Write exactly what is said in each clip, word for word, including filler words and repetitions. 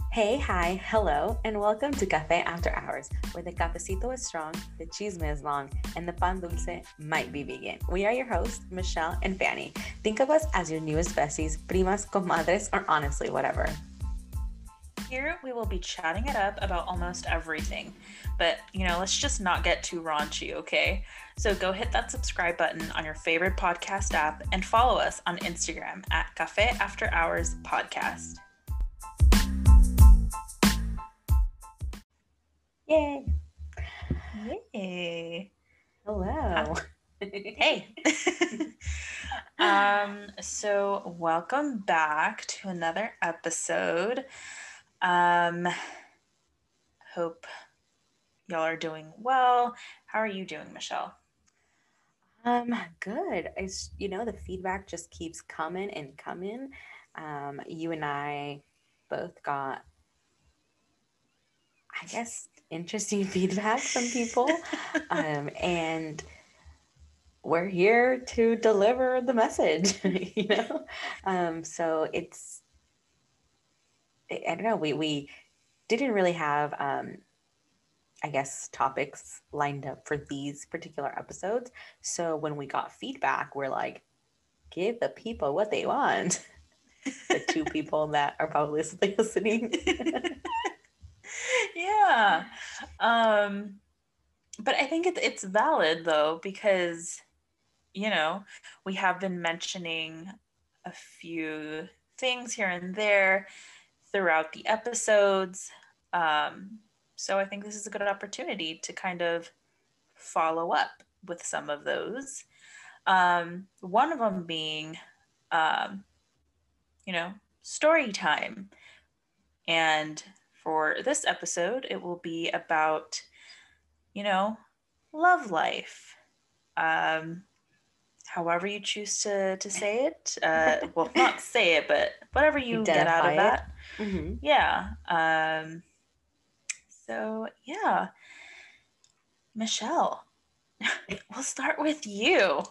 Hey, hi, hello, and welcome to Cafe After Hours, where the cafecito is strong, the chisme is long, and the pan dulce might be vegan. We are your hosts, Michelle and Fanny. Think of us as your newest besties, primas, comadres, or honestly, whatever. Here we will be chatting it up about almost everything, but you know, let's just not get too raunchy, okay? So go hit that subscribe button on your favorite podcast app and follow us on Instagram at Cafe After Hours Podcast. Yay! Yay! Hello. Hey. um. So welcome back to another episode. Um. Hope y'all are doing well. How are you doing, Michelle? Um, good. It's, you know, the feedback just keeps coming and coming. Um, you and I both got, I guess, interesting feedback from people. um, and we're here to deliver the message, you know? Um, so it's, I don't know, we, we didn't really have, um, I guess, topics lined up for these particular episodes. So when we got feedback, we're like, give the people what they want. The two people that are probably listening. Yeah. Um, but I think it, it's valid though, because, you know, we have been mentioning a few things here and there throughout the episodes. Um, so I think this is a good opportunity to kind of follow up with some of those. Um, one of them being, um, you know, story time. And for this episode, it will be about, you know, love life. Um, however you choose to, to say it. Uh, well, not say it, but whatever you get out of that. Mm-hmm. Yeah. Um, so, yeah. Michelle, we'll start with you.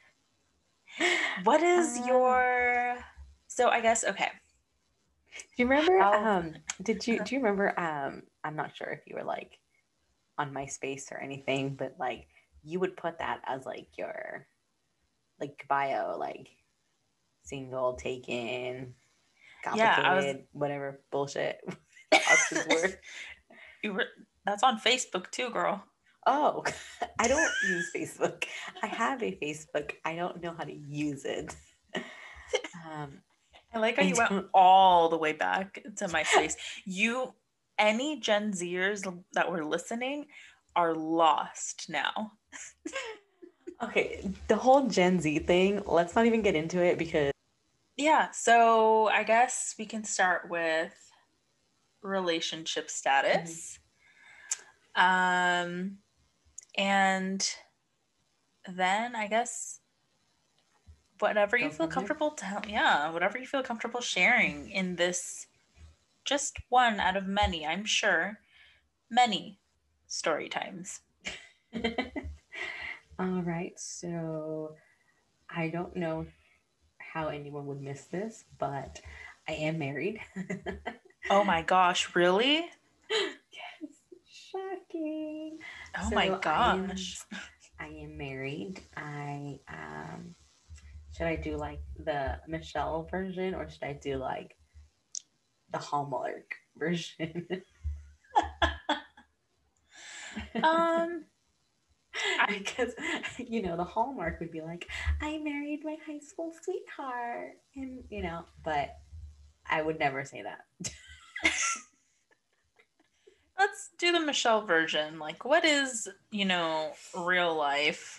What is uh, your... So I guess, okay. Do you remember, How... um, did you, do you remember, um, I'm not sure if you were like on MySpace or anything, but like you would put that as like your like bio, like single, taken, complicated, yeah, was... whatever bullshit the options were. You were. That's on Facebook too, girl. Oh, I don't use Facebook. I have a Facebook. I don't know how to use it. Um, I like how I you don't... went all the way back to MySpace. You, any Gen Zers that were listening are lost now. Okay, the whole Gen Z thing, let's not even get into it because... Yeah, so I guess we can start with relationship status. Mm-hmm. Um, and then I guess whatever you feel comfortable to, yeah, whatever you feel comfortable sharing in this, just one out of many, I'm sure, many story times. All right, so I don't know how anyone would miss this, but I am married. Oh my gosh, really? Yes, shocking. Oh so my gosh. I am, I am married. I um should I do like the Michelle version or should I do like the Hallmark version? um because you know the Hallmark would be like, I married my high school sweetheart, and you know, but I would never say that. Let's do the Michelle version. Like, what is, you know, real life?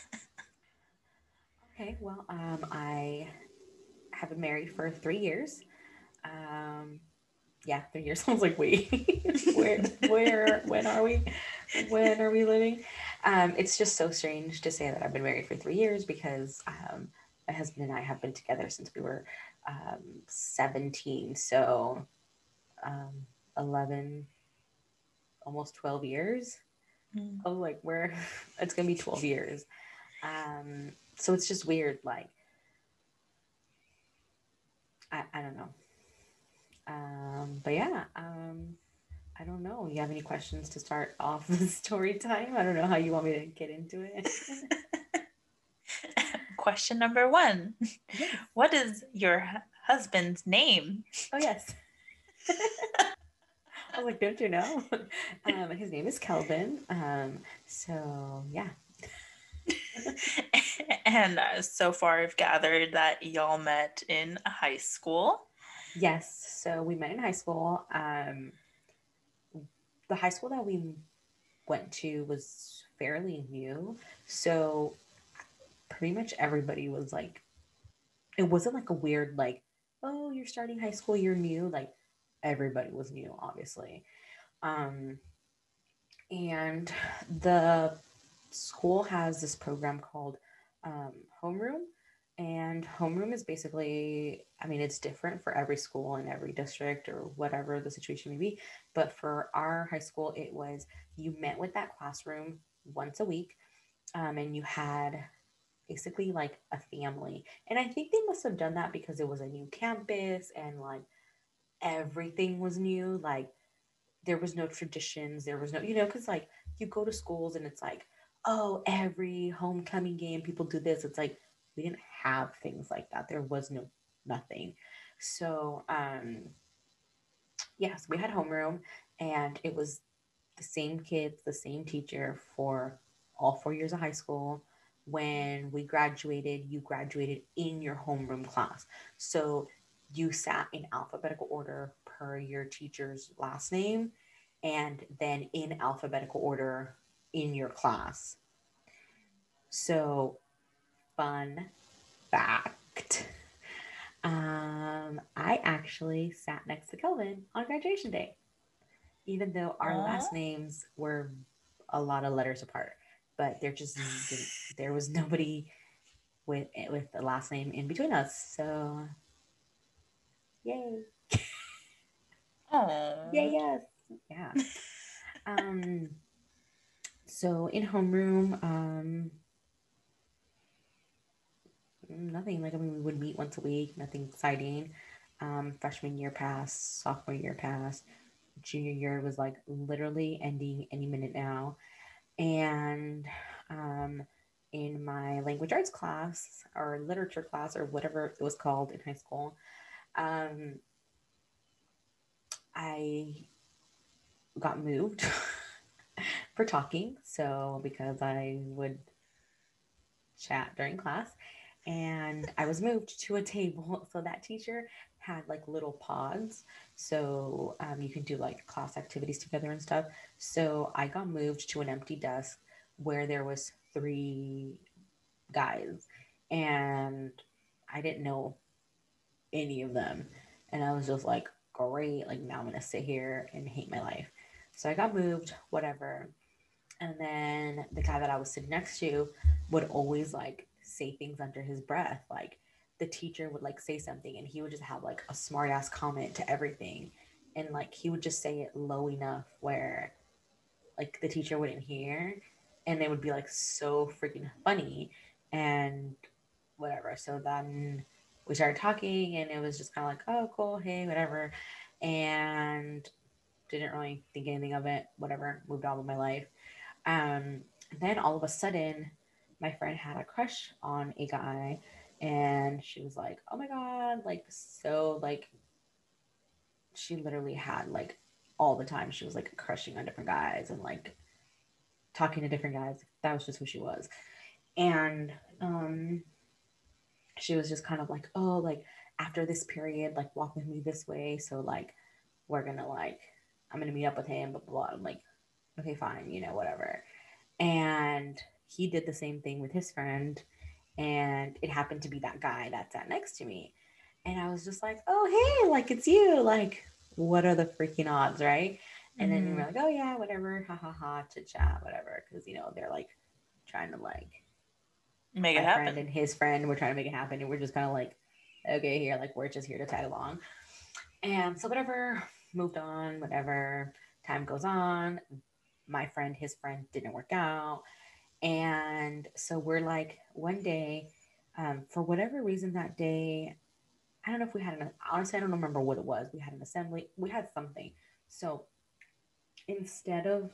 Okay, well, um, I have been married for three years. Um, yeah, three years. I was like, wait, where, where, when are we? When are we living? Um, it's just so strange to say that I've been married for three years because um, my husband and I have been together since we were um, seventeen. So um, eleven, almost twelve years. Mm. Oh, like where it's going to be twelve years. Um, so it's just weird. Like, I, I don't know. Um, but yeah, um, I don't know. You have any questions to start off the story time? I don't know how you want me to get into it. Question number one. Yes. What is your husband's name? Oh, yes. I was like, don't you know? Um, his name is Kelvin. Um, so yeah. And uh, so far, I've gathered that y'all met in high school. Yes. So we met in high school. Um, the high school that we went to was fairly new. So pretty much everybody was like, it wasn't like a weird, like, oh, you're starting high school, you're new. Like everybody was new, obviously. Um, and the school has this program called um, homeroom, and homeroom is basically, I mean, it's different for every school in every district or whatever the situation may be, but for our high school it was, you met with that classroom once a week, um, and you had basically like a family. And I think they must have done that because it was a new campus and like everything was new. Like there was no traditions, there was no, you know, because like you go to schools and it's like, oh, every homecoming game people do this. It's like we didn't have things like that. There was no nothing. So um yes, we had homeroom, and it was the same kids, the same teacher for all four years of high school. When we graduated, you graduated in your homeroom class. So you sat in alphabetical order per your teacher's last name, and then in alphabetical order in your class. So, fun fact. Um, I actually sat next to Kelvin on graduation day, even though our Aww. last names were a lot of letters apart. But there just didn't, there was nobody with with the last name in between us. So, yay, yay, Aww. yes, yeah. Um, so in homeroom, um, nothing like, I mean, we would meet once a week, nothing exciting. Um, freshman year passed, sophomore year passed, junior year was like literally ending any minute now. And um, in my language arts class or literature class or whatever it was called in high school, um, I got moved for talking. So because I would chat during class, and I was moved to a table. So that teacher had like little pods. So um, you can do like class activities together and stuff. So I got moved to an empty desk where there was three guys, and I didn't know any of them. And I was just like, great, like now I'm gonna sit here and hate my life. So I got moved, whatever. And then the guy that I was sitting next to would always like say things under his breath. Like the teacher would like say something and he would just have like a smart ass comment to everything. And like he would just say it low enough where like the teacher wouldn't hear, and it would be like so freaking funny and whatever. So then we started talking and it was just kind of like, oh, cool, hey, whatever. And didn't really think anything of it, whatever, moved on with my life. Um, then all of a sudden, my friend had a crush on a guy, and she was like, "Oh my god!" Like so, like she literally had like all the time. She was like crushing on different guys and like talking to different guys. That was just who she was, and um, she was just kind of like, "Oh, like after this period, like walk with me this way." So like we're gonna like I'm gonna meet up with him, blah blah. blah. I'm like, okay, fine, you know, whatever. And he did the same thing with his friend, and it happened to be that guy that sat next to me. And I was just like, oh hey, like it's you, like what are the freaking odds, right? And then we Mm-hmm. were like, oh yeah, whatever, ha ha ha, chit chat, whatever, because you know they're like trying to like Make it my friend happen. and his friend were trying to make it happen, and we're just kind of like, okay, here, like we're just here to tag along. And so whatever, moved on, whatever. Time goes on. My friend, his friend didn't work out. And so we're like, one day, um, for whatever reason that day, I don't know if we had an, honestly, I don't remember what it was. We had an assembly, we had something. So instead of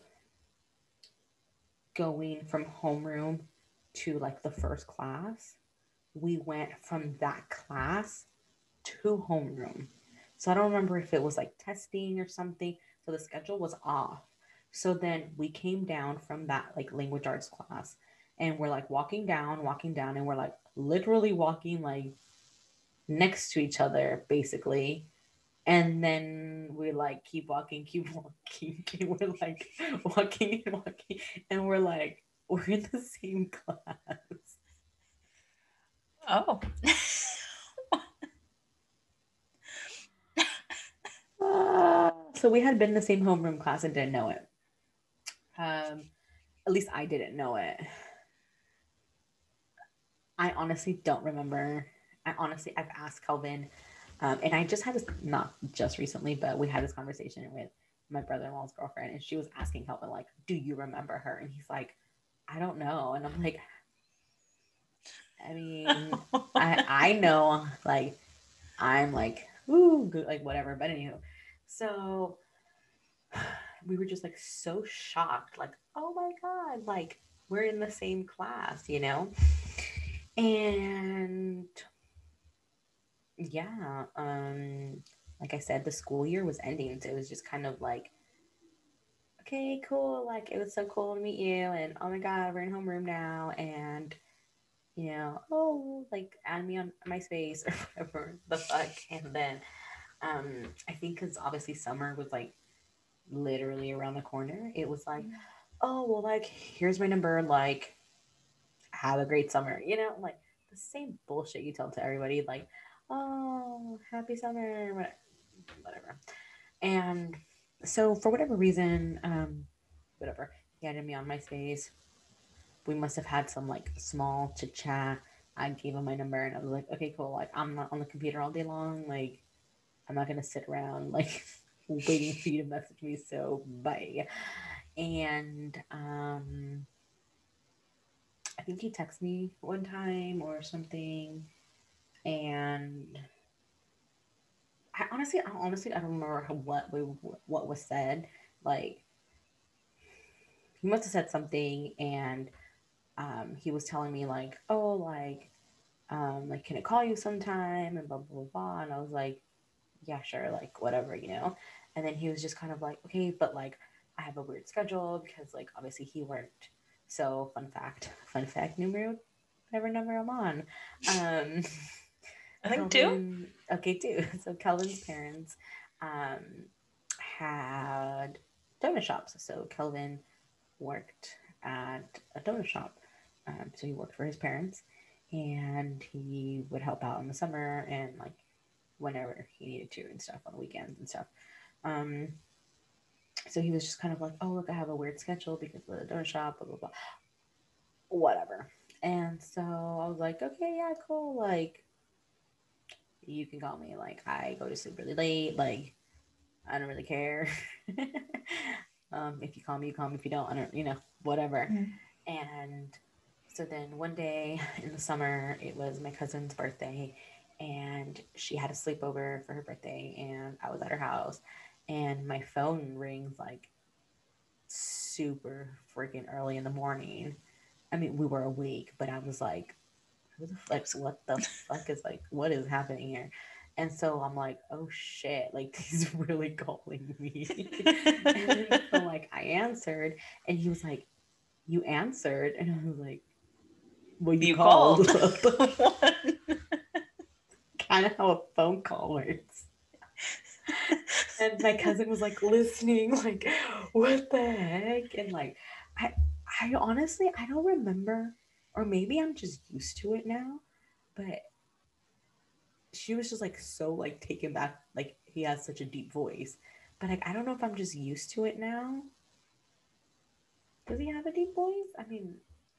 going from homeroom to like the first class, we went from that class to homeroom. So I don't remember if it was like testing or something. So the schedule was off. So then we came down from that like language arts class and we're like walking down, walking down, and we're like literally walking like next to each other basically. And then we like keep walking, keep walking, keep, we're like walking and walking, and we're like, we're in the same class. Oh. Uh, so we had been in the same homeroom class and didn't know it. Um, at least I didn't know it. I honestly don't remember. I honestly, I've asked Kelvin, um, and I just had this, not just recently, but we had this conversation with my brother-in-law's girlfriend, and she was asking Kelvin, like, do you remember her? And he's like, I don't know. And I'm like, I mean, I I know, like, I'm like, ooh, good, like whatever. But anywho, so we were just like so shocked, like, oh my god, like we're in the same class, you know? And yeah, um, like I said, the school year was ending, so it was just kind of like, okay, cool, like it was so cool to meet you, and oh my god, we're in homeroom now, and you know, oh, like add me on MySpace or whatever the fuck, and then um, I think because obviously summer was like literally around the corner, it was like, oh well, like here's my number, like have a great summer, you know, like the same bullshit you tell to everybody, like, oh, happy summer, whatever. And so for whatever reason, um, whatever, he added me on MySpace. We must have had some like small chit chat. I gave him my number and I was like, okay, cool. Like I'm not on the computer all day long. Like I'm not gonna sit around like waiting for you to message me. So bye. And um, I think he texted me one time or something, and I honestly, I honestly, I don't remember what we what was said. Like he must have said something, and um, he was telling me like, oh, like, um, like, can I call you sometime? And blah blah blah. blah. And I was like, yeah, sure, like whatever, you know. And then he was just kind of like, okay, but like I have a weird schedule because like obviously he worked. So fun fact, fun fact, numero, whatever number I'm on. Um, I think two. Kelvin, okay, too. So Kelvin's parents um, had donut shops. So Kelvin worked at a donut shop. Um, so he worked for his parents, and he would help out in the summer and like whenever he needed to and stuff on the weekends and stuff. Um, so he was just kind of like, oh look, I have a weird schedule because of the donut shop, blah blah blah, whatever. And so I was like, okay, yeah, cool. Like you can call me. Like I go to sleep really late. Like I don't really care. um, if you call me, you call me. If you don't, I don't. You know, whatever. Mm. And so then one day in the summer, it was my cousin's birthday, and she had a sleepover for her birthday, and I was at her house, and my phone rings like super freaking early in the morning. I mean, we were awake, but I was like, who the fuck, what the fuck is like, what is happening here? And so I'm like, oh shit, like he's really calling me. And then so like I answered, and he was like, you answered, and I was like, well, you, You called. called. Kind of how a phone call works. And my cousin was like listening, like, what the heck? And like, I, I honestly, I don't remember, or maybe I'm just used to it now, but she was just like so like taken back, like he has such a deep voice. But like, I don't know if I'm just used to it now. Does he have a deep voice? I mean,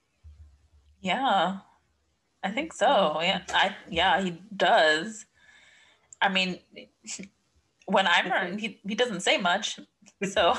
Yeah, I think so. Yeah, I yeah he does. I mean, when I'm it's around, like, he he doesn't say much, so.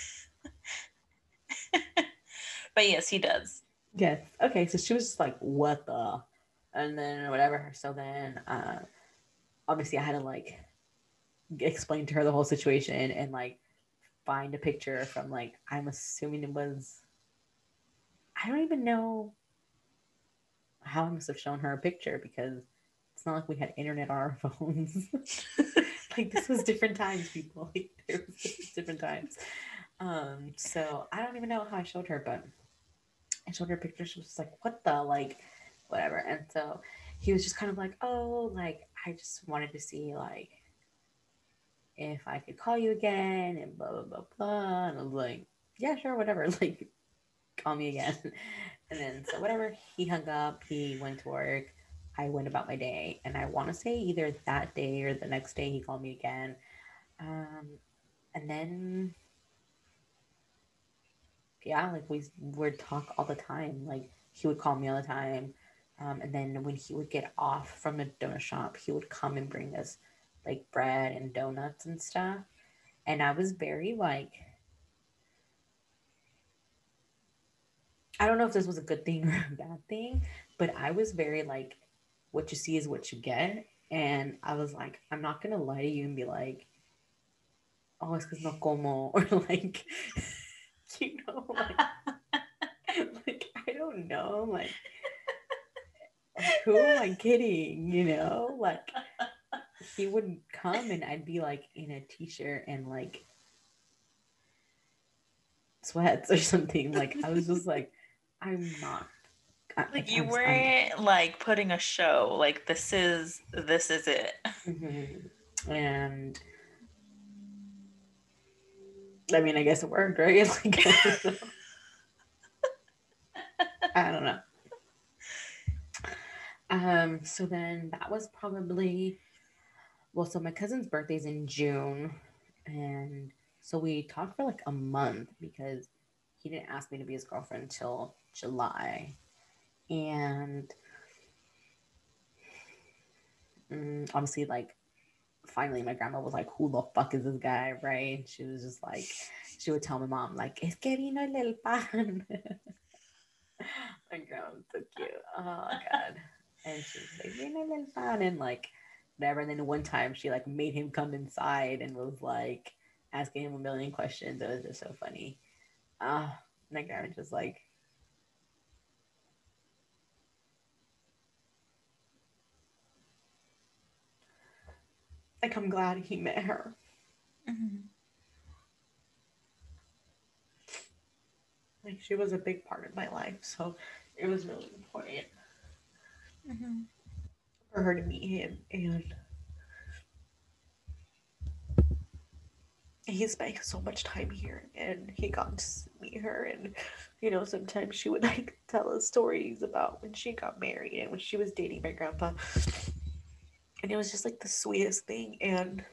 But yes, he does. yes. Okay, so she was just like, what the? And then whatever. So then uh obviously I had to like explain to her the whole situation and like find a picture from like, I'm assuming it was, I don't even know how I must have shown her a picture because it's not like we had internet on our phones. Like this was different times, people. Like there was different times. Um, so I don't even know how I showed her, but I showed her a picture. She was just like, "What the like, whatever." And so he was just kind of like, "Oh, like I just wanted to see like if I could call you again and blah blah blah blah." And I was like, "Yeah, sure, whatever. Like, call me again." And then so whatever. He hung up. He went to work. I went about my day, and I want to say either that day or the next day he called me again. Um, and then yeah, like we would talk all the time. Like he would call me all the time. Um, and then when he would get off from the donut shop, he would come and bring us like bread and donuts and stuff. And I was very like, I don't know if this was a good thing or a bad thing, but I was very like, what you see is what you get. And I was like, I'm not gonna lie to you and be like, oh, es que no como, or like, you know, like, like I don't know, like, like who am I kidding? You know, like he would come and I'd be like in a t-shirt and like sweats or something. Like I was just like, I'm not. I, Like I, you I'm, weren't I'm, like putting a show. Like this is this is it. mm-hmm. And I mean, I guess it worked, right? Like I don't know. I don't know. Um. So then that was probably well. So my cousin's birthday's in June, and so we talked for like a month because he didn't ask me to be his girlfriend until July. And mm, obviously, like, finally, my grandma was like, "Who the fuck is this guy?" Right? She was just like, she would tell my mom, like, "Es que vino el del pan." My grandma's so cute. Oh god. And she was like, "Vino el del pan," and like whatever. And then one time she like made him come inside and was like asking him a million questions. It was just so funny. Ah, uh, my grandma just like like I'm glad he met her. Mm-hmm. Like she was a big part of my life, so it was really important Mm-hmm. for her to meet him. And he spent so much time here, and he got to meet her. And you know, sometimes she would like tell us stories about when she got married and when she was dating my grandpa, and it was just like the sweetest thing. And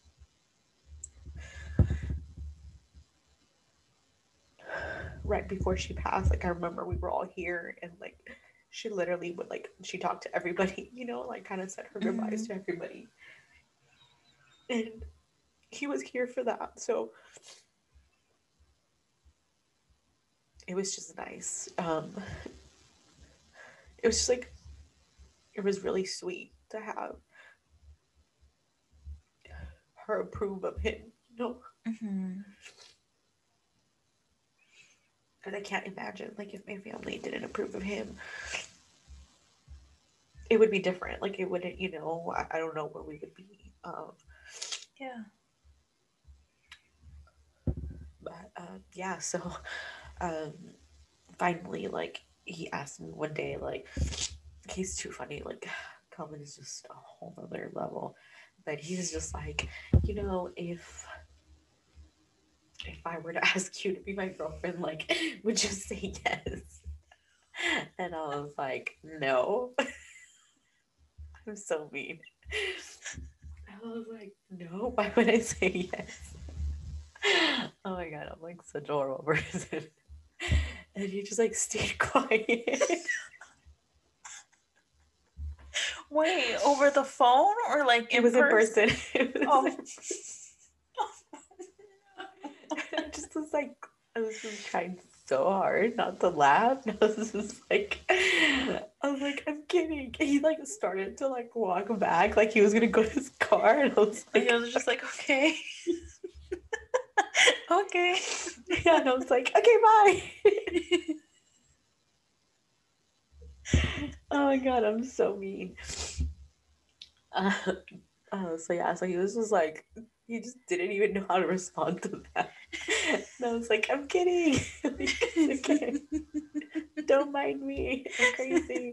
right before she passed, like I remember we were all here, and like she literally would like she talked to everybody, you know, like kind of said her goodbyes Mm-hmm. to everybody, and he was here for that. So it was just nice. Um, it was just like it was really sweet to have her approve of him, you know. Mm-hmm. And I can't imagine like if my family didn't approve of him, it would be different. Like it wouldn't, you know. I, I don't know where we would be. Um, Yeah. but uh, yeah, so um, finally, like he asked me one day, like he's too funny. Like Calvin is just a whole other level. But he was just like, you know, if if I were to ask you to be my girlfriend, like, would you say yes? And I was like, no. I'm so mean. I was like, no, why would I say yes? Oh my god, I'm like such a horrible person. And he just like stayed quiet. Wait, over the phone or like It in was in person? person. It was Oh. in person. I just was like, I was just trying to so hard not to laugh. I was just like, I was like, I'm kidding. He like started to like walk back, like he was gonna go to his car, and I was like, I was just like, okay, okay, yeah, and I was like, okay, bye. Oh my god, I'm so mean. Uh, uh, so yeah, so he was just like, he just didn't even know how to respond to that. And I was like, I'm kidding. Like, it's okay. Don't mind me. I'm crazy.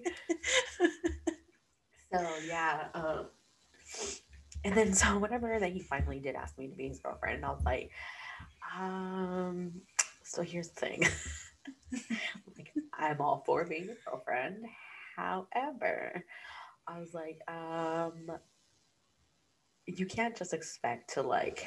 So yeah, um, and then so whenever that he finally did ask me to be his girlfriend, I was like, um, so here's the thing. Like, I'm all for being a girlfriend. However, I was like, um, you can't just expect to like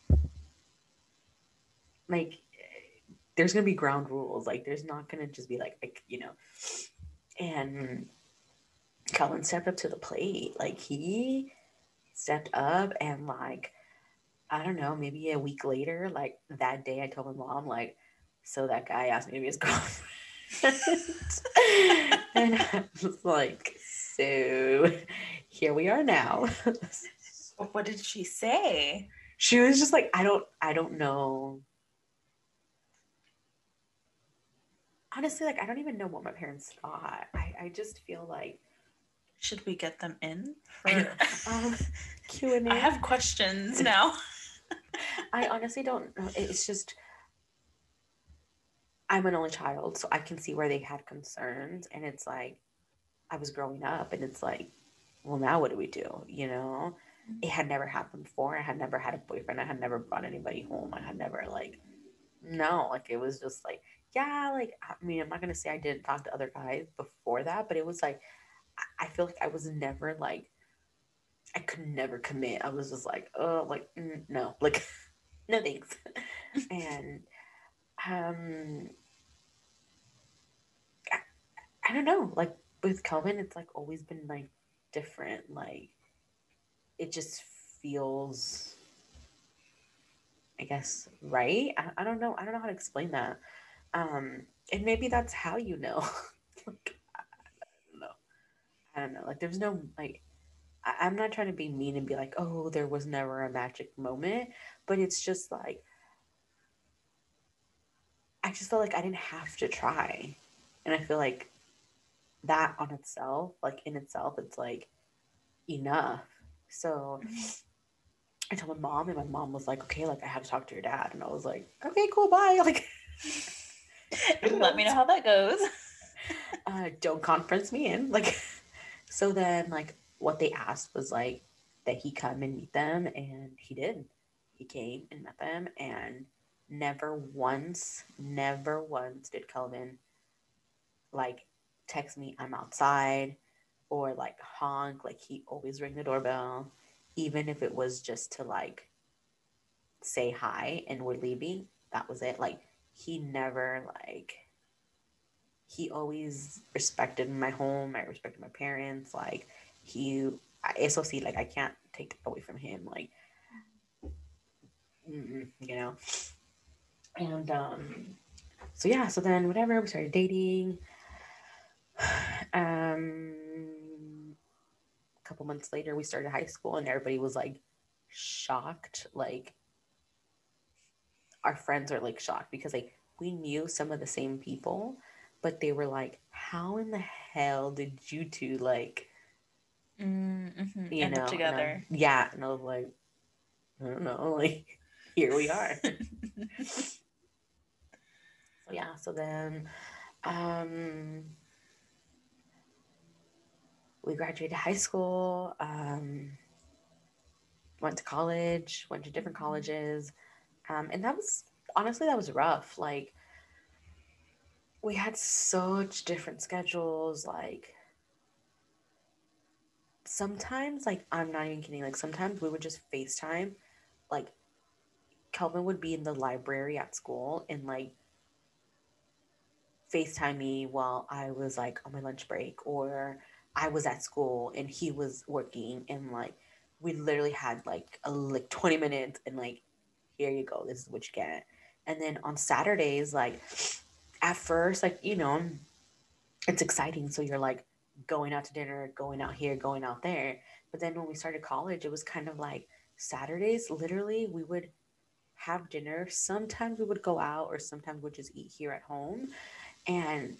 like there's gonna be ground rules. Like there's not gonna just be like like, you know, and Calvin stepped up to the plate. Like he stepped up and like I don't know, maybe a week later, like that day I told my mom, like, so that guy asked me to be his girlfriend. And I was like, so here we are now. What did she say? She was just like, I don't I don't know. Honestly, like I don't even know what my parents thought. I, I just feel like Should we get them in for um Q and A? I have questions now. I honestly don't know. It's just I'm an only child, so I can see where they had concerns, and it's like I was growing up, and it's like, well, now what do we do? You know, it had never happened before. I had never had a boyfriend. I had never brought anybody home. I had never like, no, like it was just like, yeah, like I mean, I'm not gonna say I didn't talk to other guys before that, but it was like, I feel like I was never like, I could never commit. I was just like, oh, like mm, no, like no thanks, and um, I, I don't know, like with Kelvin, it's like always been like different, like it just feels I guess right. I, I don't know. I don't know how to explain that. Um, and maybe that's how you know. Like, I don't know. I don't know. Like there's no like I, I'm not trying to be mean and be like, oh, there was never a magic moment, but it's just like I just felt like I didn't have to try. And I feel like that on itself, like in itself, it's like enough. So I told my mom, and my mom was like, okay, like I have to talk to your dad. And I was like, okay, cool, bye. Like, Let me know how that goes. uh, don't conference me in. Like, so then, like, what they asked was like that he come and meet them, and he did. He came and met them, and never once, never once did Kelvin like text me, I'm outside, or like honk. Like, he always ring the doorbell, even if it was just to like say hi and we're leaving. That was it. Like, he never like he always respected my home. I respected my parents. Like he, S O C, like I can't take it away from him. Like, you know. And um, so yeah. So then, whatever. We started dating. Um, a couple months later, we started high school, and everybody was like shocked. Like our friends are like shocked because like we knew some of the same people, but they were like, "How in the hell did you two like?" Mm-hmm. You End know, up and I, together. yeah, and I was like, I don't know, like here we are. So yeah, so then um we graduated high school, um went to college, went to different colleges. Um and that was honestly that was rough. Like we had such different schedules, like sometimes like I'm not even kidding, like sometimes we would just FaceTime. Like Kelvin would be in the library at school and like FaceTime me while I was like on my lunch break, or I was at school and he was working, and like we literally had like a like twenty minutes, and like here you go, this is what you get. And then on Saturdays, like at first, like, you know, it's exciting. So you're like going out to dinner, going out here, going out there. But then when we started college, it was kind of like Saturdays, literally, we would have dinner. Sometimes we would go out, or sometimes we'd just eat here at home. And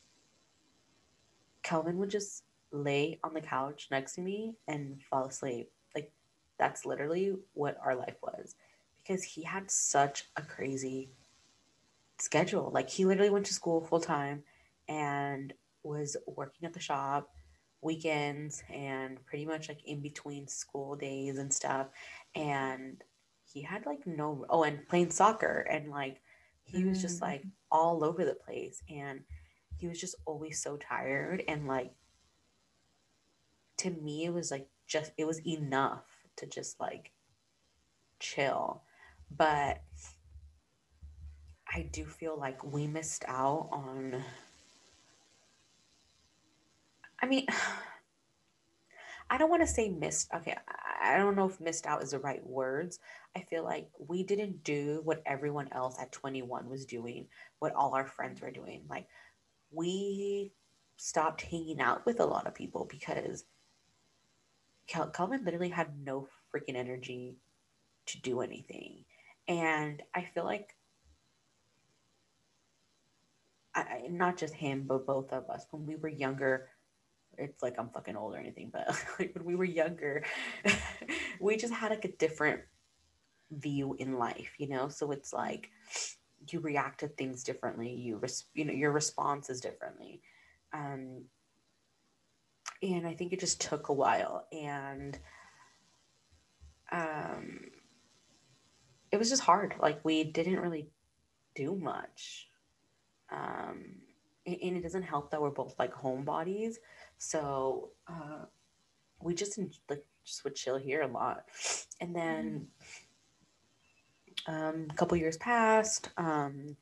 Kelvin would just lay on the couch next to me and fall asleep. Like, that's literally what our life was, because he had such a crazy schedule. Like, he literally went to school full time and was working at the shop weekends and pretty much like in between school days and stuff. And he had like no, oh, and playing soccer. And like, he was just Mm. like all over the place. And he was just always so tired. And like, to me, it was like just, it was enough to just like chill. But I do feel like we missed out on, I mean, I don't want to say missed. Okay, I don't know if missed out is the right words. I feel like we didn't do what everyone else at twenty-one was doing, what all our friends were doing. Like, we stopped hanging out with a lot of people because Kel- Calvin literally had no freaking energy to do anything. And I feel like, I, not just him, but both of us, when we were younger, it's like I'm fucking old or anything, but like when we were younger, we just had like a different view in life, you know? So it's like you react to things differently. You, res- you know, your response is differently. Um, and I think it just took a while. And um, it was just hard. Like, we didn't really do much. Um, and, and it doesn't help that we're both like homebodies. So uh, we just like just would chill here a lot. And then um, a couple years passed. Um,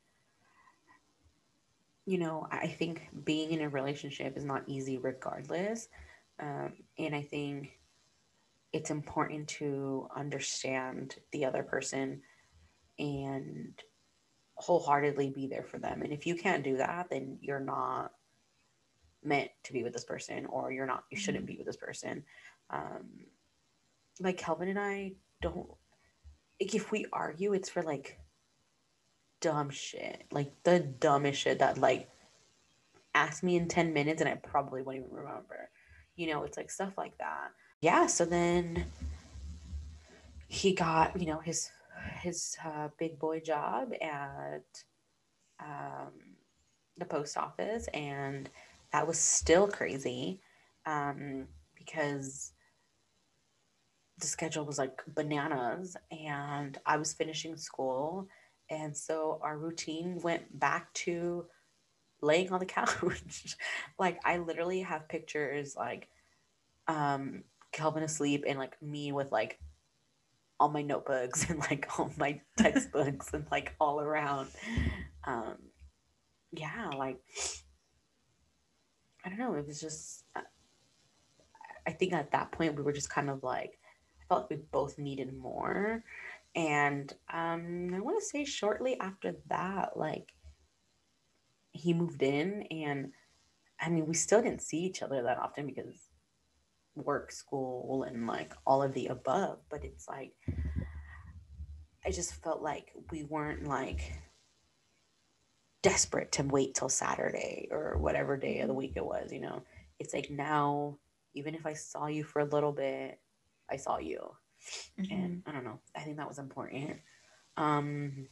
you know, I think being in a relationship is not easy regardless. Um, and I think it's important to understand the other person and wholeheartedly be there for them. And if you can't do that, then you're not meant to be with this person, or you're not, you shouldn't be with this person. Um, like Kelvin and I don't, like, if we argue, it's for like dumb shit, like the dumbest shit that like ask me in ten minutes and I probably won't even remember. You know, it's like stuff like that. Yeah, so then he got, you know, his his uh, big boy job at um, the post office, and that was still crazy um, because the schedule was like bananas, and I was finishing school, and so our routine went back to laying on the couch. Like, I literally have pictures like um Kelvin asleep and like me with like all my notebooks and like all my textbooks and like all around. Um yeah, like I don't know, it was just I think at that point we were just kind of like I felt like we both needed more. And um I want to say shortly after that, like he moved in, and I mean we still didn't see each other that often because work, school, and like all of the above. But it's like I just felt like we weren't like desperate to wait till Saturday or whatever day of the week it was, you know. It's like now, even if I saw you for a little bit, I saw you. Mm-hmm. And I don't know. I think that was important. Um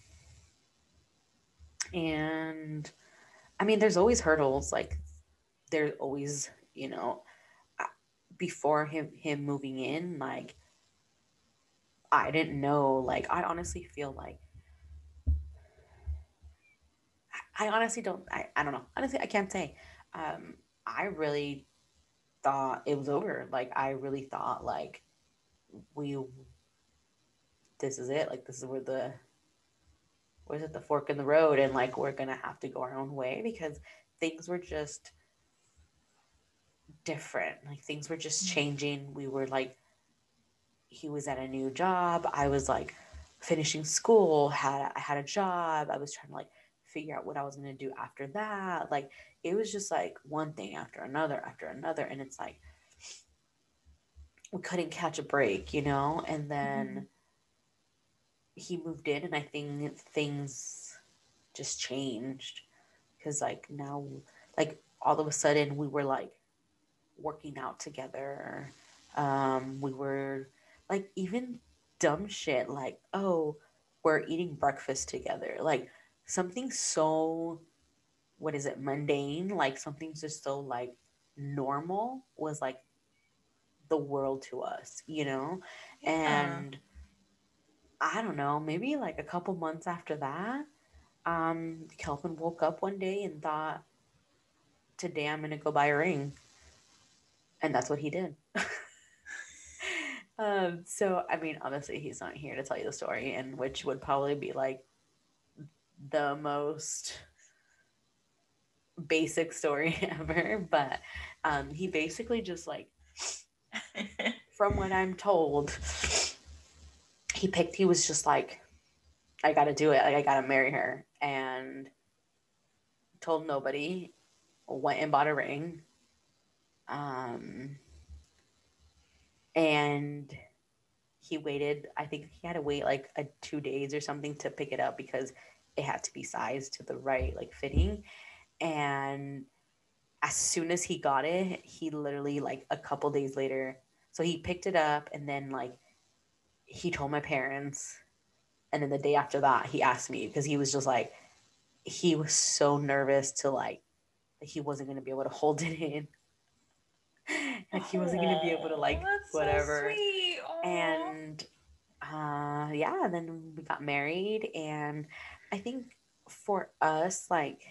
and I mean there's always hurdles, like there's always, you know, before him him moving in, like I didn't know, like I honestly feel like I honestly don't. I, I don't know. Honestly, I can't say. Um, I really thought it was over. Like I really thought like we this is it. Like this is where the where's it the fork in the road, and like we're gonna have to go our own way because things were just different. Like things were just changing. We were like he was at a new job. I was like finishing school. Had I had a job. I was trying to like figure out what I was going to do after that. Like, it was just like one thing after another, after another. And it's like, we couldn't catch a break, you know? And then mm-hmm. he moved in, and I think things just changed. Because, like, now, like, all of a sudden, we were, like, working out together. Um, we were, like, even dumb shit, like, oh, we're eating breakfast together. Like, something so, what is it, mundane? Like, something just so, like, normal was, like, the world to us, you know? Yeah. And I don't know, maybe, like, a couple months after that, um, Kelvin woke up one day and thought, today I'm going to go buy a ring. And that's what he did. um, so, I mean, obviously he's not here to tell you the story, and which would probably be like the most basic story ever. But um, he basically just like, from what I'm told, he picked, he was just like, I got to do it. Like, I got to marry her. And told nobody, went and bought a ring. Um, and he waited, I think he had to wait like a two days or something to pick it up because it had to be sized to the right, like, fitting. And as soon as he got it, he literally, like, a couple days later, so he picked it up, and then, like, he told my parents. And then the day after that, he asked me, because he was just like, he was so nervous to, like, he wasn't going to be able to hold it in. Like, he wasn't going to be able to, like, that's whatever. So sweet. And uh, yeah, then we got married. And I think for us, like,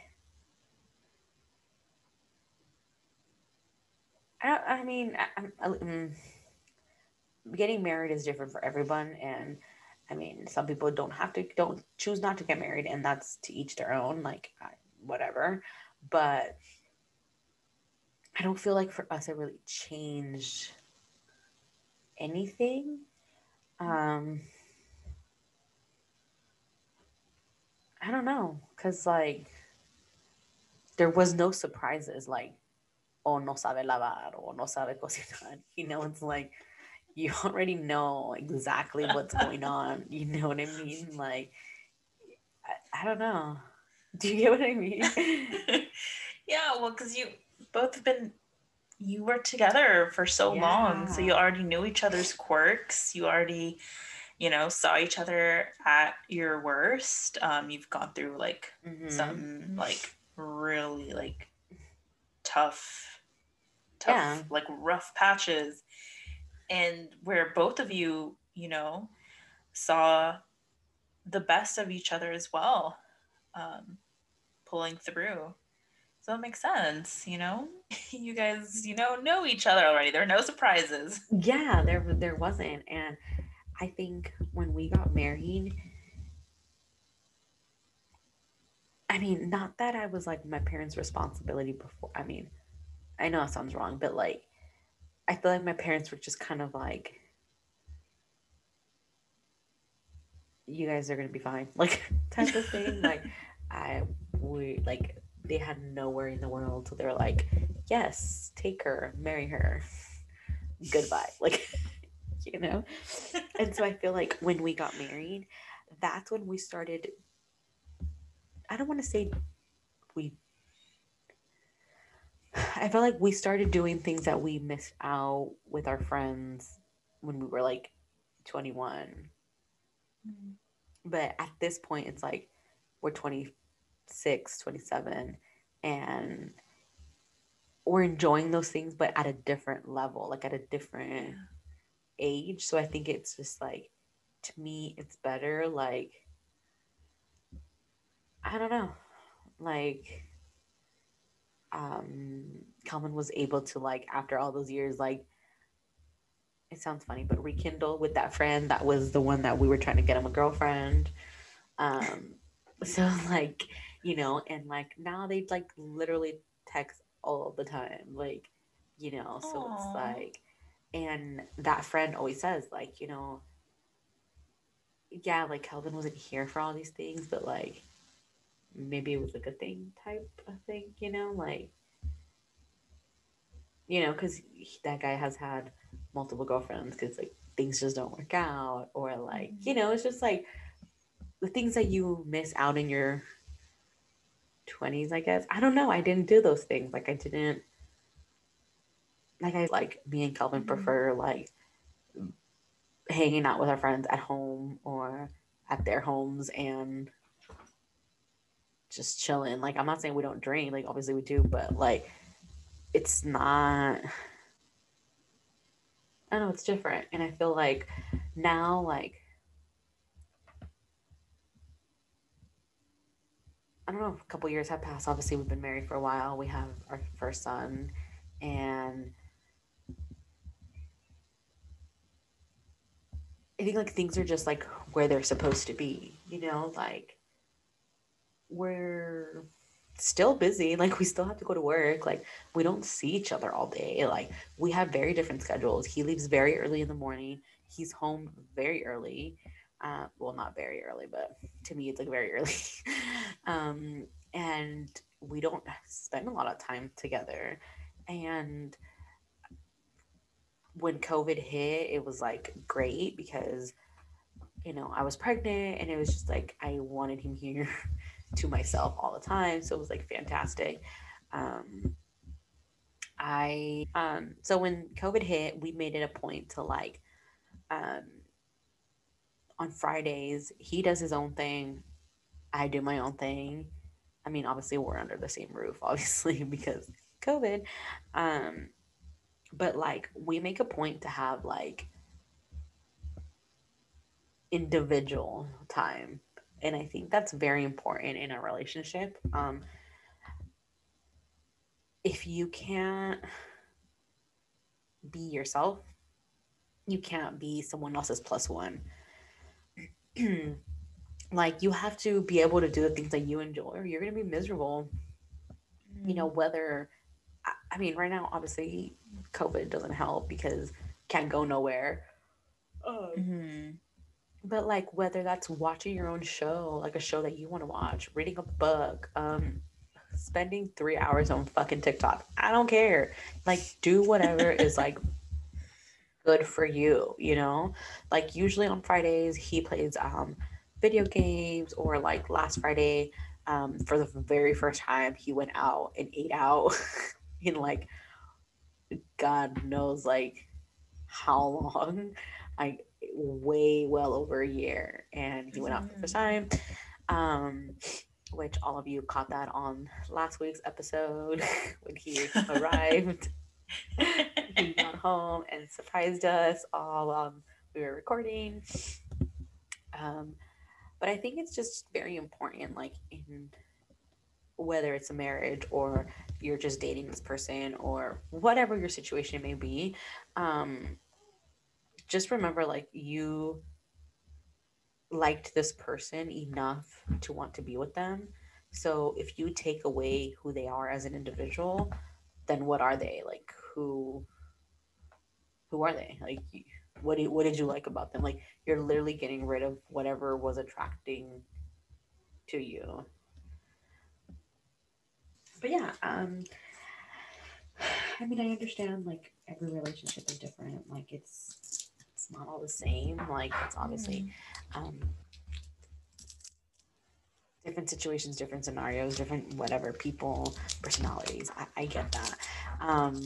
I, I mean, I, I, um, getting married is different for everyone. And I mean, some people don't have to, don't choose not to get married, and that's to each their own, like, whatever. But I don't feel like for us it really changed anything. Um, I don't know, because, like, there was no surprises, like, oh, no sabe lavar, or no sabe cocinar. You know, it's like, you already know exactly what's going on. You know what I mean? Like, I, I don't know. Do you get what I mean? Yeah, well, because you both have been, you were together for so yeah. long. So you already knew each other's quirks. You already, you know, saw each other at your worst. Um, you've gone through, like, mm-hmm. some, like, really, like, tough, tough, yeah. like, rough patches. And where both of you, you know, saw the best of each other as well, um, pulling through. So it makes sense, you know? You guys, you know, know each other already. There are no surprises. Yeah, there there wasn't. And I think when we got married, I mean, not that I was, like, my parents' responsibility before. I mean, I know it sounds wrong, but, like, I feel like my parents were just kind of like, you guys are going to be fine, like, type of thing. Like, I, we, like, they had no worry in the world. So they're like, yes, take her, marry her, goodbye. Like, you know? And so I feel like when we got married, that's when we started, I don't want to say we, I felt like we started doing things that we missed out with our friends when we were, like, twenty-one. Mm-hmm. But at this point, it's like we're twenty-six, twenty-seven, and we're enjoying those things, but at a different level, like at a different yeah. age. So I think it's just like, to me, it's better. Like, I don't know, like, um, Calvin was able to, like, after all those years, like, it sounds funny, but rekindle with that friend that was the one that we were trying to get him a girlfriend. Um, so, like, you know, and, like, now they, like, literally text all the time, like, you know. So Aww. It's like, and that friend always says, like, you know, yeah, like, Kelvin wasn't here for all these things, but, like, maybe it was a good thing type of thing, you know, like, you know, because that guy has had multiple girlfriends because like things just don't work out, or like, you Mhm. know, it's just like the things that you miss out in your twenties, I guess. I don't know. I didn't do those things. Like, I didn't, like, I, like, me and Kelvin Mhm. prefer, like, hanging out with our friends at home or at their homes and just chilling. Like, I'm not saying we don't drink, like, obviously we do, but, like, it's not, I don't know, it's different. And I feel like now, like, I don't know, a couple years have passed. Obviously, we've been married for a while. We have our first son, and I think like things are just like where they're supposed to be. You know, like we're still busy. Like we still have to go to work. Like we don't see each other all day. Like we have very different schedules. He leaves very early in the morning. He's home very early. Uh, well, not very early, but to me, it's like very early. um, and we don't spend a lot of time together. And when COVID hit, it was like great because, you know, I was pregnant and it was just like I wanted him here to myself all the time. So it was like fantastic. Um, I, um, so when COVID hit, we made it a point to like, um, on Fridays, he does his own thing. I do my own thing. I mean, obviously, we're under the same roof, obviously, because COVID. Um, but like, we make a point to have like individual time. And I think that's very important in a relationship. Um, if you can't be yourself, you can't be someone else's plus one. Like, you have to be able to do the things that you enjoy, or you're going to be miserable. You know, Mhm. whether, I I mean, right now, obviously, COVID doesn't help because can't go nowhere. Um, Mhm. but like whether that's watching your own show, like a show that you want to watch, reading a book, um, spending three hours on fucking TikTok. I don't care. Like, do whatever is like good for you, you know? Like, usually on Fridays, he plays um, video games, or like last Friday, um, for the very first time, he went out and ate out in like, God knows, like, how long. Like, way well over a year. And he went out for the first Mhm. time. Um, which all of you caught that on last week's episode when he arrived. He got home and surprised us all. Um, we were recording. Um, but I think it's just very important, like in whether it's a marriage or you're just dating this person or whatever your situation may be. Um, just remember, like you liked this person enough to want to be with them. So if you take away who they are as an individual, then what are they? Like who who are they? Like what do you, what did you like about them? Like you're literally getting rid of whatever was attracting to you. But yeah, um I mean I understand like every relationship is different. Like it's it's not all the same. Like it's obviously Mhm. um different situations, different scenarios, different whatever people, personalities. I, I get that. Um,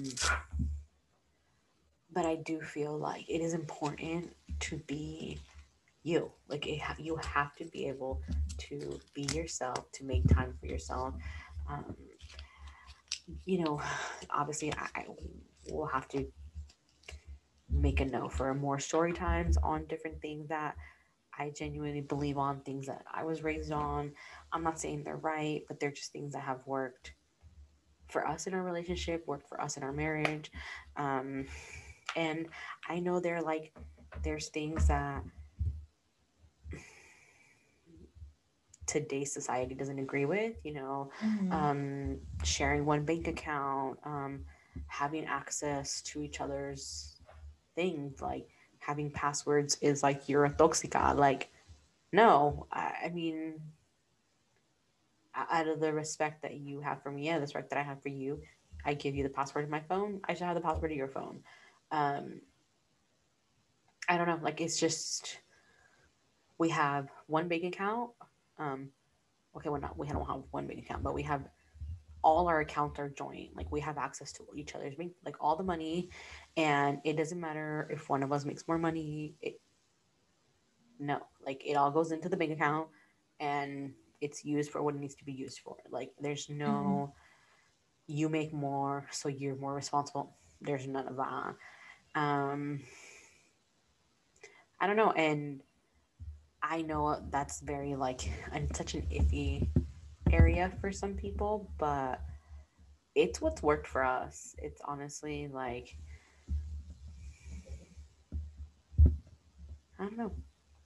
but I do feel like it is important to be you. Like it ha- you have to be able to be yourself, to make time for yourself. Um, you know, obviously, I, I will have to make a note for more story times on different things that I genuinely believe on, things that I was raised on. I'm not saying they're right, but they're just things that have worked for us in our relationship, worked for us in our marriage. Um, and I know there are like there's things that today's society doesn't agree with, you know, Mhm. um, sharing one bank account, um, having access to each other's things, like having passwords is like you're a toxica. Like, no, I, I mean, out of the respect that you have for me and the respect that I have for you, I give you the password to my phone. I should have the password to your phone. Um, I don't know. Like, it's just, we have one bank account. Um, okay, we're not, we don't have one bank account, but we have all our accounts are joint. Like, we have access to each other's bank, like all the money. And it doesn't matter if one of us makes more money. It, no, like, it all goes into the bank account and it's used for what it needs to be used for. Like, there's no, mm-hmm. you make more, so you're more responsible. There's none of that. Um, I don't know. And I know that's very, like, such an iffy area for some people, but it's what's worked for us. It's honestly, like, I don't know.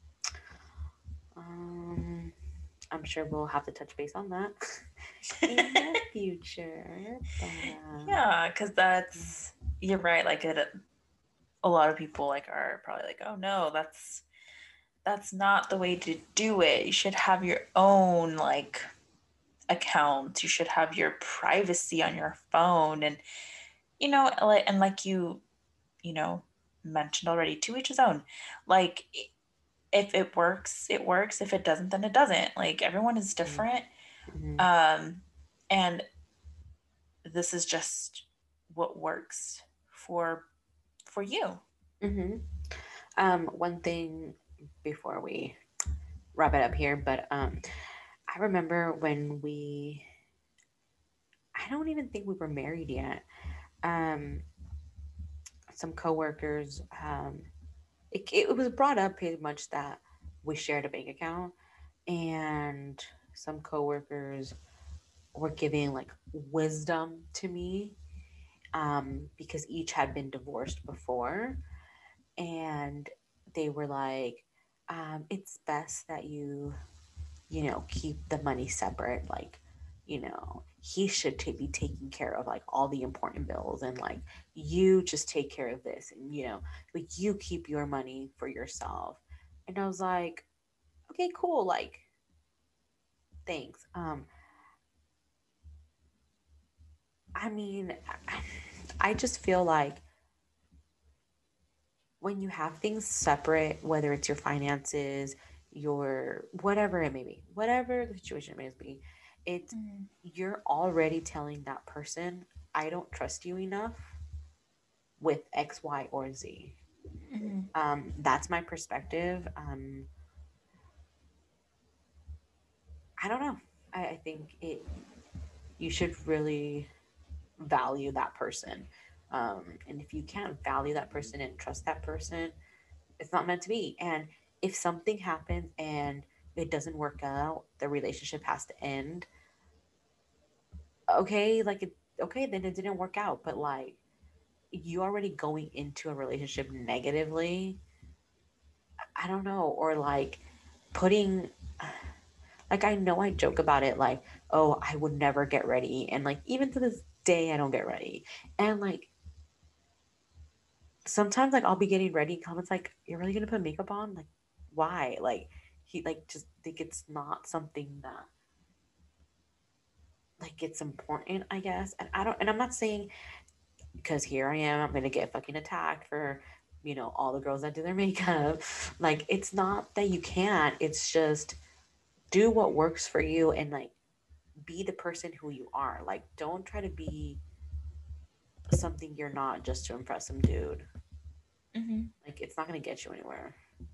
Um, I'm sure we'll have to touch base on that in the future. But, uh, yeah, because that's, you're right. Like, it, a lot of people, like, are probably like, oh no, that's that's not the way to do it. You should have your own, like, account. You should have your privacy on your phone. And, you know, like, and like you, you know, mentioned already, to each his own. Like, if it works, it works. If it doesn't, then it doesn't. Like, everyone is different. Mm-hmm. Um, and this is just what works for for you. Mm-hmm. Um, one thing before we wrap it up here, but um, I remember when we, I don't even think we were married yet. Um, some coworkers, um, it, it was brought up pretty much that we shared a bank account, and some coworkers were giving, like, wisdom to me, um, because each had been divorced before, and they were like, um, it's best that you, you know, keep the money separate. Like, you know, he should t- be taking care of, like, all the important bills, and, like, you just take care of this, and, you know, like, you keep your money for yourself. And I was like, okay, cool. Like, thanks. Um, I mean, I just feel like when you have things separate, whether it's your finances, your whatever it may be, whatever the situation may be, it's mm-hmm. you're already telling that person, I don't trust you enough with X, Y, or Z. Mm-hmm. Um, that's my perspective. Um, I don't know. I, I think it. You should really value that person. Um, and if you can't value that person and trust that person, it's not meant to be. And if something happens and it doesn't work out, the relationship has to end. Okay, like, it, okay, then it didn't work out. But, like, you already going into a relationship negatively, I don't know. Or, like, putting, like, I know I joke about it, like, oh, I would never get ready. And, like, even to this day, I don't get ready. And, like, sometimes, like, I'll be getting ready, comments like, you're really gonna put makeup on? Like, why? Like, he, like, just think it's not something that, like, it's important, I guess. And I don't, and I'm not saying, because here I am, I'm gonna get fucking attacked for, you know, all the girls that do their makeup. Like, it's not that you can't, it's just do what works for you, and, like, be the person who you are. Like, don't try to be something you're not just to impress some dude. Mm-hmm. Like, it's not gonna get you anywhere.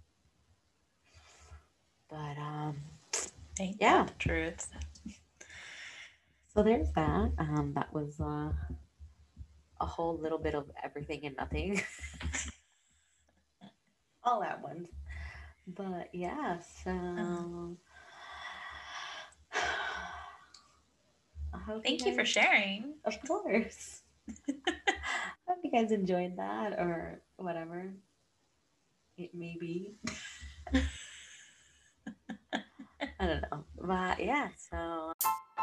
But um Ain't yeah, that the truth. So there's that. Um that was uh a whole little bit of everything and nothing all at once. But yeah, so um, thank you, you guys, for sharing. Of course. I hope you guys enjoyed that, or whatever it may be. I don't know. But yeah, so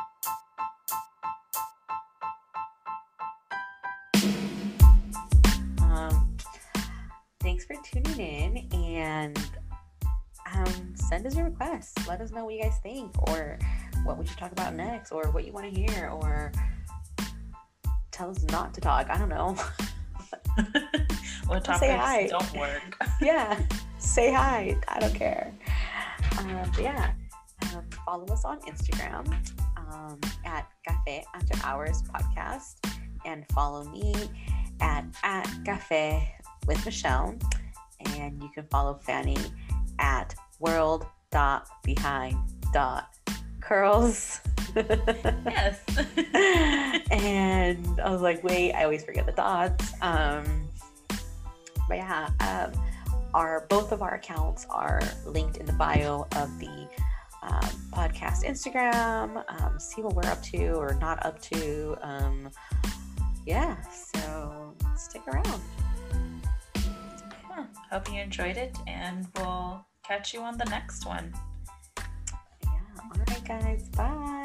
um thanks for tuning in, and um send us your requests. Let us know what you guys think, or what would you talk about next, or what you want to hear, or tell us not to talk. I don't know. What topics don't work. Yeah, say hi. I don't care. Um, but yeah, um, follow us on Instagram um, at Cafe After Hours Podcast, and follow me at at Cafe with Michelle, and you can follow Fanny at world dot behind dot curls. Yes. And I was like, wait, I always forget the dots. Um, but yeah, um, our both of our accounts are linked in the bio of the um, podcast Instagram. Um, see what we're up to or not up to. Um, yeah, so stick around. Huh. Hope you enjoyed it, and we'll catch you on the next one. Yeah. All right, guys. Bye.